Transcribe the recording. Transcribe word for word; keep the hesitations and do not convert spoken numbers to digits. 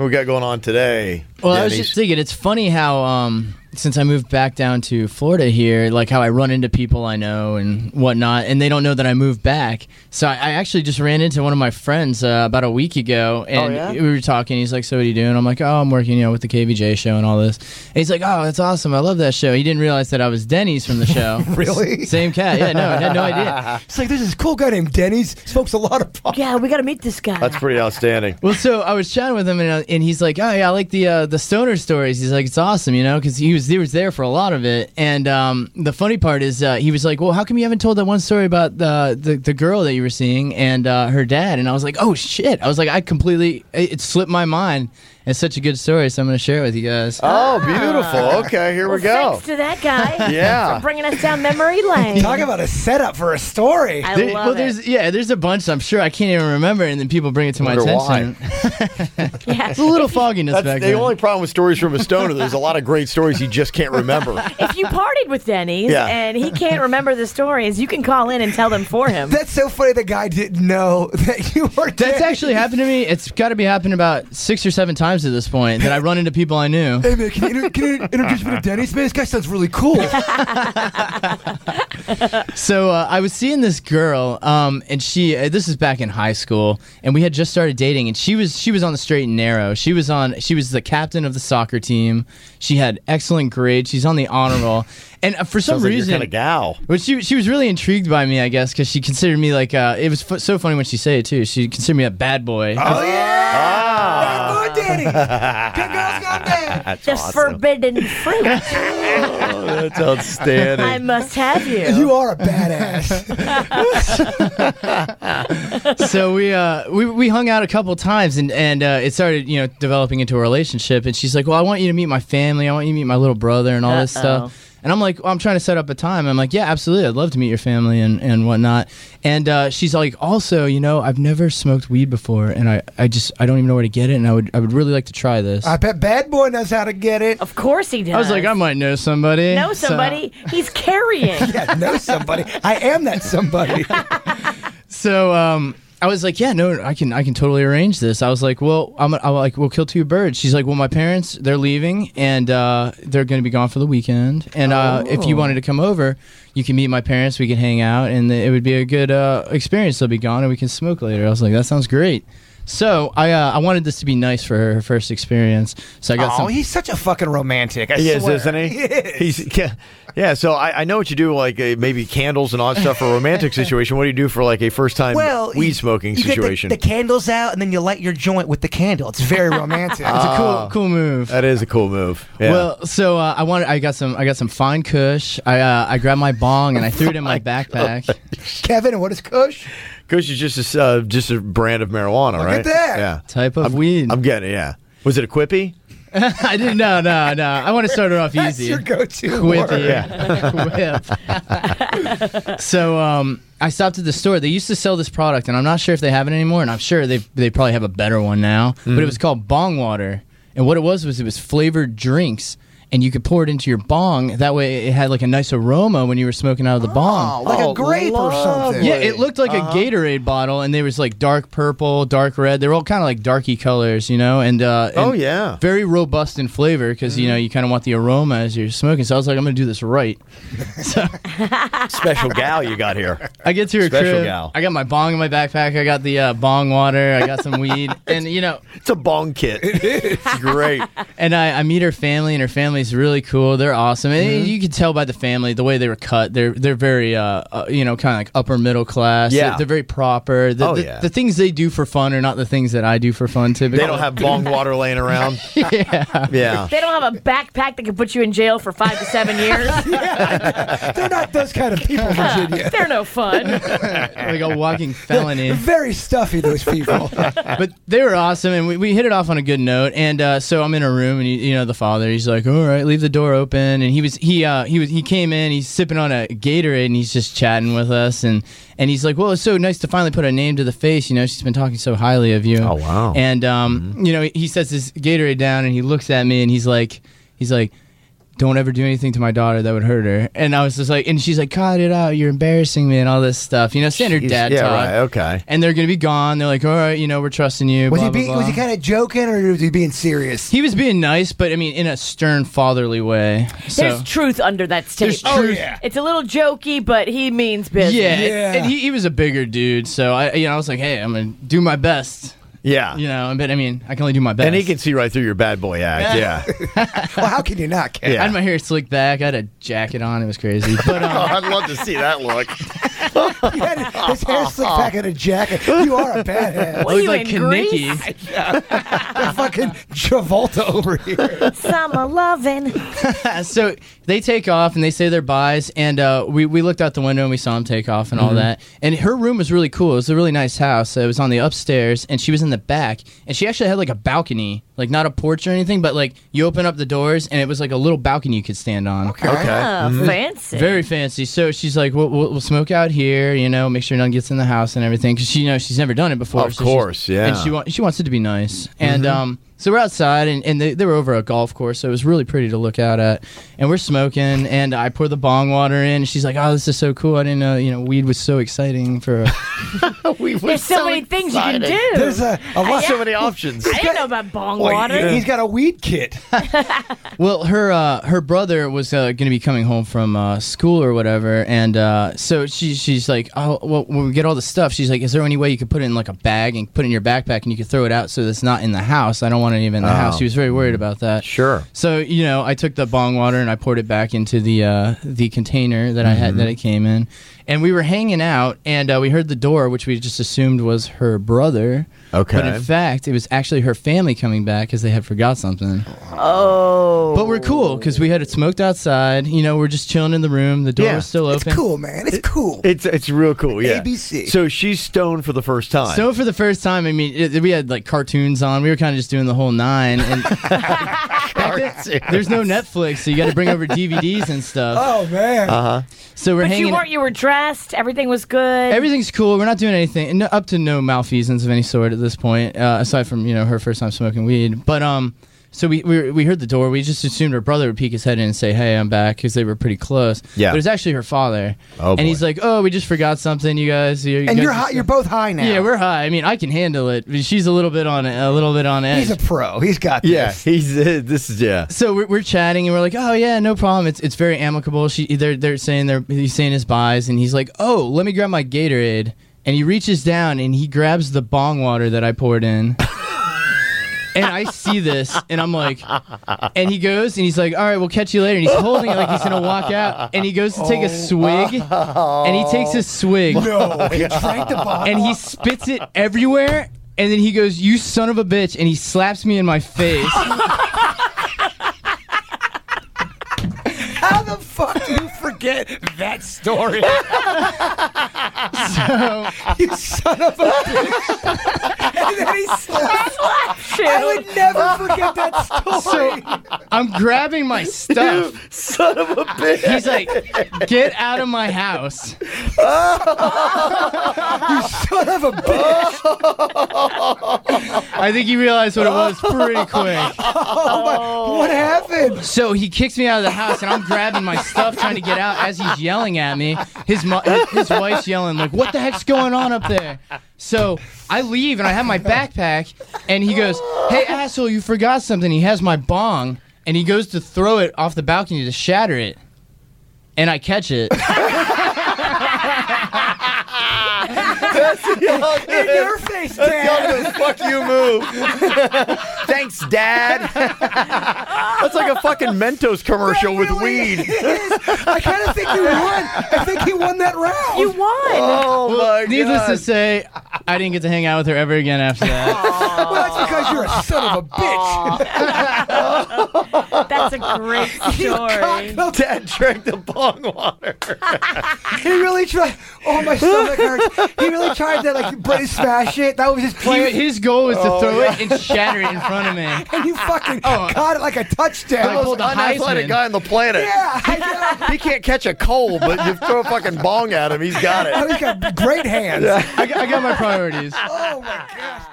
What we got going on today? Well, Denny's? I was just thinking, it's funny how um, since I moved back down to Florida here, like how I run into people I know and whatnot, and they don't know that I moved back. So I, I actually just ran into one of my friends uh, about a week ago, and oh, yeah? we were talking. He's like, "So what are you doing?" I'm like, "Oh, I'm working, you know, with the K V J show and all this." And he's like, "Oh, that's awesome. I love that show." He didn't realize that I was Denny's from the show. Really? Same cat. Yeah, no, I had no idea. It's like, there's this cool guy named Denny's. Smokes a lot of pot. Yeah, we got to meet this guy. That's pretty outstanding. Well, so I was chatting with him, and, uh, and he's like, "Oh yeah, I like the uh, the stoner stories." He's like, "It's awesome, you know," because he was he was there for a lot of it. And um, the funny part is, uh, he was like, "Well, how come you haven't told that one story about the the, the girl that you were seeing and uh, her dad?" And I was like, "Oh shit!" I was like, "I completely it, it slipped my mind." It's such a good story, so I'm going to share it with you guys. Oh, beautiful. Okay, here well, we go. Thanks to that guy. Yeah. For bringing us down memory lane. Talk about a setup for a story. I There- love well, it. there's yeah, there's a bunch. I'm sure I can't even remember, and then people bring it to my Wonder attention. Yeah. It's a little fogginess That's back the then. only problem with stories from a stoner. There's a lot of great stories he just can't remember. If you partied with Denny's Yeah. and he can't remember the stories, you can call in and tell them for him. That's so funny the guy didn't know that you were That's Denny's. actually happened to me. It's got to be happened about six or seven times at this point that I run into people I knew. Hey man, can you, inter- can you introduce me to Denny's? Man, this guy sounds really cool. So uh, I was seeing this girl, um, and she. Uh, this is back in high school, and we had just started dating, and she was she was on the straight and narrow. She was on. She was the captain of the soccer team. She had excellent grades. She's on the honor roll, and uh, for some Sounds like reason, you're kind of gal. Well, she she was really intrigued by me, I guess, because she considered me like uh, it was f- so funny when she said it too. She considered me a bad boy. Oh yeah! Ah. Bad boy Denny's. Good girls gone bad. That's The awesome. forbidden fruit. Oh, that's outstanding. I must have you. You are a badass. So we uh we, we hung out a couple times, and and uh, it started, you know, developing into a relationship. And she's like, "Well, I want you to meet my family. I want you to meet my little brother and all this Uh-oh. stuff." And I'm like, well, I'm trying to set up a time. I'm like, yeah, absolutely. I'd love to meet your family and, and whatnot. And uh, she's like, also, you know, I've never smoked weed before, and I, I just I don't even know where to get it, and I would I would really like to try this. I bet Bad Boy knows how to get it. Of course he does. I was like, I might know somebody. know So- somebody. He's carrying. Yeah, know somebody. I am that somebody. So um, I was like, yeah, no, I can I can totally arrange this. I was like, well, I'm, I'm like, we'll kill two birds. She's like, well, my parents, they're leaving, and uh, they're going to be gone for the weekend. And uh, if you wanted to come over, you can meet my parents. We can hang out, and it would be a good uh, experience. They'll be gone, and we can smoke later. I was like, that sounds great. So I uh, I wanted this to be nice for her, her first experience. So I got Oh, some. he's such a fucking romantic. I He is, swear. isn't he? He is. He's yeah. yeah so I, I know what you do, like uh, maybe candles and all that stuff for a romantic situation. What do you do for like a first time well, weed you- smoking you situation? Get the, the candles out, and then you light your joint with the candle. It's very romantic. It's a cool cool move. That is a cool move. Yeah. Well, so uh, I wanted. I got some. I got some fine Kush. I uh, I grabbed my bong and I threw it in my backpack. Kevin, what is Kush? Kush is just a uh, just a brand of marijuana, Look right? at that. Yeah. Type of I'm, weed. I'm getting it. Yeah. Was it a quippy? I didn't. No, no, no. I want to start it off That's easy. your go-to Quippy. word. Whip. So um, I stopped at the store. They used to sell this product, and I'm not sure if they have it anymore. And I'm sure they they probably have a better one now. But it was called Bong Water, and what it was was it was flavored drinks. And you could pour it into your bong. That way, it had like a nice aroma when you were smoking out of the Oh, bong. like Oh, a grape or something. lovely. Yeah, it looked like Uh-huh. a Gatorade bottle, and they was like dark purple, dark red. They were all kind of like darky colors, you know. And, uh, and Oh, yeah. very robust in flavor because you know you kind of want the aroma as you're smoking. So I was like, I'm gonna do this right. So Special gal you got here. I get to her Special crib. gal. I got my bong in my backpack. I got the uh, bong water. I got some weed, and you know, It's a bong kit. It's great. and I, I meet her family, and her family's really cool. They're awesome, and Mm-hmm. you can tell by the family the way they were cut. They're they're very uh, uh you know kind of like upper middle class. Yeah. they're, they're very proper. The, Oh, the, yeah. the things they do for fun are not the things that I do for fun. Typically, They don't have bong water laying around. yeah. Yeah. They don't have a backpack that can put you in jail for five to seven years. They're not those kind of people, Virginia. They're no fun. like a walking felony. They're very stuffy, those people. But they were awesome, and we, we hit it off on a good note. And uh, so I'm in a room, and he, you know the father, he's like, "All right, leave the door open." And he was he uh, he was he came in, he's sipping on a Gatorade, and he's just chatting with us, and and he's like, "Well, it's so nice to finally put a name to the face. You know, she's been talking so highly of you." Oh, wow. And um, Mm-hmm. you know, he sets his Gatorade down, and he looks at me, and he's like, he's like. don't ever do anything to my daughter that would hurt her. And I was just like, and she's like, cut it out, you're embarrassing me and all this stuff. You know, standard Jeez, dad yeah, talk. right, okay. And they're going to be gone. They're like, all right, you know, we're trusting you. Was blah, he blah, being, blah. was he kind of joking or was he being serious? He was being nice, but I mean, in a stern, fatherly way. So, There's truth under that There's statement. truth. yeah. It's a little jokey, but he means business. yeah, Yeah. and he, he was a bigger dude, so I, you know, I was like, hey, I'm gonna do my best, Yeah. you know. But I mean, I can only do my best. And he can see right through your bad boy act. Yeah. Well, how can you not, Ken? Yeah. I had my hair slicked back. I had a jacket on. It was crazy. But Oh, um, I'd love to see that look. He had his hair slicked back in a jacket. You are a bad What I are looked you like in Kaneki. ass. Fucking Travolta over here. Summer loving. So they take off and they say their byes, and uh, we we looked out the window and we saw them take off and all that. And her room was really cool. It was a really nice house. It was on the upstairs, and she was in the back, and she actually had like a balcony, like not a porch or anything, but like you open up the doors and it was like a little balcony you could stand on. Okay. Oh, fancy. Very fancy. So she's like, we'll, we'll, we'll smoke out here, you know, make sure none gets in the house and everything, because she, you know, she's never done it before. Of so she's- course, yeah. And she wa- she wants it to be nice. And um, so we're outside, and, and they, they were over a golf course, so it was really pretty to look out at. And we're smoking, and I pour the bong water in, and she's like, oh, this is so cool. I didn't know, you know, weed was so exciting for a we were There's so, many things you can do. There's a, a lot. So many options. I didn't know about bong Well, water. he- He's got a weed kit. Well, her uh, her brother was uh, going to be coming home from uh, school or whatever, and uh, so she she's like, oh, well, when we get all the stuff, she's like, is there any way you could put it in like a bag and put it in your backpack and you could throw it out so that it's not in the house? I don't want it even in the Oh. house. She was very worried about that. Sure. So you know, I took the bong water and I poured it back into the uh, the container that I Mm-hmm. had that it came in, and we were hanging out, and uh, we heard the door, which we just assumed was her brother. Okay. But in fact, it was actually her family coming back because they had forgot something. Oh. But we're cool because we had it smoked outside. You know, we're just chilling in the room. The door Yeah, is still It's open. cool, man. It's cool. It's it's real cool, yeah. A B C. So she's stoned for the first time. So for the first time, I mean, it, we had like cartoons on. We were kind of just doing the whole nine. And there's no Netflix, so you got to bring over D V Ds and stuff. Oh, man. Uh-huh. So we're But hanging. you weren't. You were dressed. Everything was good. Everything's cool. We're not doing anything, no, up to no malfeasance of any sort at this point, uh, aside from you know her first time smoking weed. But um, so we we, we heard the door. We just assumed her brother would peek his head in and say, "Hey, I'm back," because they were pretty close. Yeah. But it was actually her father. Oh, and boy. he's like, "Oh, we just forgot something, you guys." You, you and guys you're just- high, you're both high now. Yeah, we're high. I mean, I can handle it. But she's a little bit on a little bit on edge. He's a pro. He's got this. Yeah, he's uh, this is yeah. So we're, we're chatting and we're like, oh yeah, no problem. It's it's very amicable. She they're they're saying they're he's saying his buys and he's like, oh, let me grab my Gatorade, and he reaches down and he grabs the bong water that I poured in. And I see this, and I'm like, and he goes, and he's like, all right, we'll catch you later. And he's holding it like he's gonna walk out, and he goes to take a swig, and he takes a swig, No, he drank the bottle. and he spits it everywhere. And then he goes, "You son of a bitch!" And he slaps me in my face. How the fuck do you forget that story? So You son of a bitch. And then he slapped. Shoot. I would never forget that story. I'm grabbing my stuff. Son of a bitch. He's like, "Get out of my house!" Son of a bitch. I think he realized what it was pretty quick. Oh, my. What happened? So he kicks me out of the house, and I'm grabbing my stuff, trying to get out as he's yelling at me. His mo- his, his wife's yelling like, "What the heck's going on up there?" So I leave, and I have my backpack, and he goes, "Hey asshole, you forgot something." He has my bong, and he goes to throw it off the balcony to shatter it, and I catch it. In your face, Dad. That's fuck you move. Thanks, Dad. That's like a fucking Mentos commercial with Really weed. is. I kind of think you won. I think he won that round. You won. Oh my Needless god. to say, I didn't get to hang out with her ever again after that. Well, that's because you're a son of a bitch. That's a great story. Dad drank the bong water. He really tried. Oh, my stomach hurts. He really tried to like British smash it. That was his He, plan. his goal was to throw it and shatter it in front of me. And you fucking Oh. caught it like a The touchdown. most pulled a unathletic Heisman. guy on the planet. Yeah, I know. He can't catch a cold, but you throw a fucking bong at him, he's got it. Oh, he's got great hands. I got, I got my priorities. Oh my gosh.